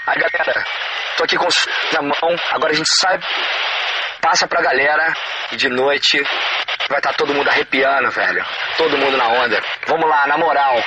Aí, galera, tô aqui com o na mão. Agora a gente sai, passa pra galera. E de noite vai estar todo mundo arrepiando, velho. Todo mundo na onda. Vamos lá, na moral.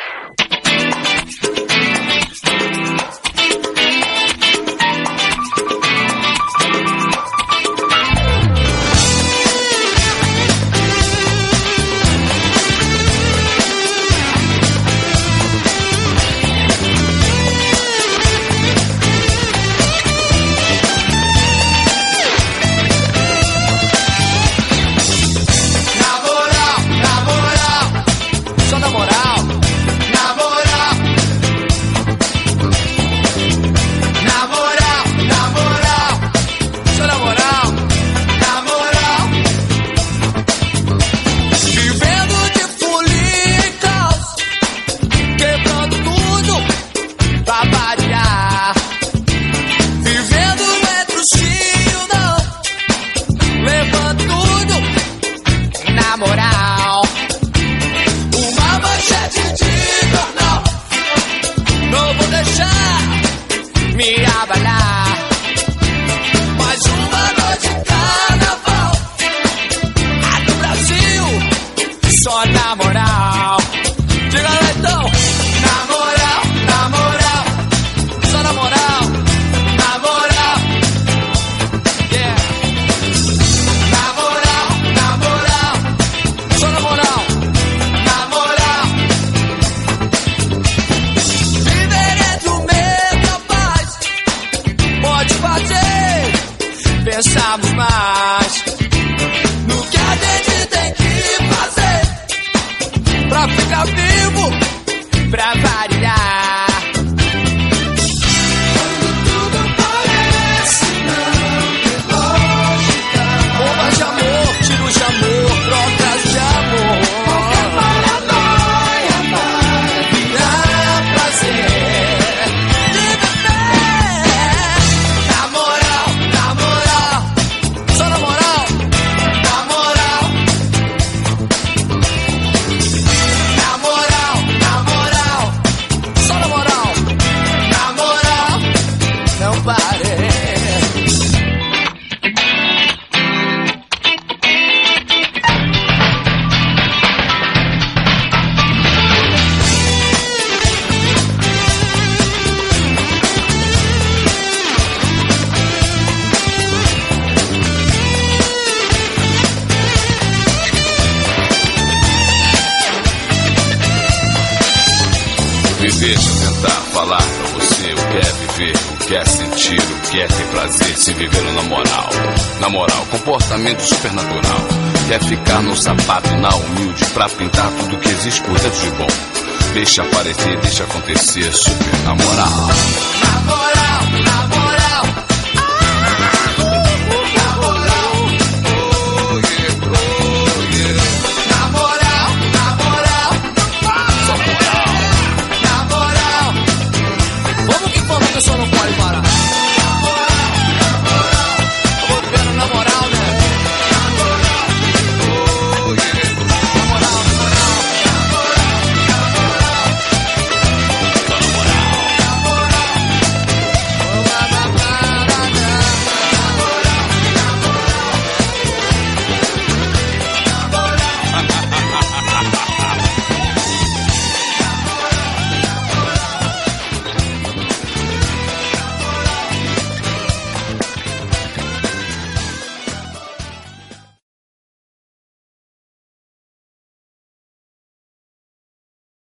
Pensamos mais no que a gente tem que fazer pra ficar vivo, pra variar. Quando tudo parece não ter lógica, bombas de amor, tiros de amor, trocas de amor. Qualquer paranoia vai virar prazer. Deixa eu tentar falar pra você o que é viver, o que é sentir, o que é ter prazer, se viver na moral. Na moral, comportamento supernatural. Quer ficar no sapato, na humilde, pra pintar tudo que existe por dentro de bom. Deixa aparecer, deixa acontecer, super na moral.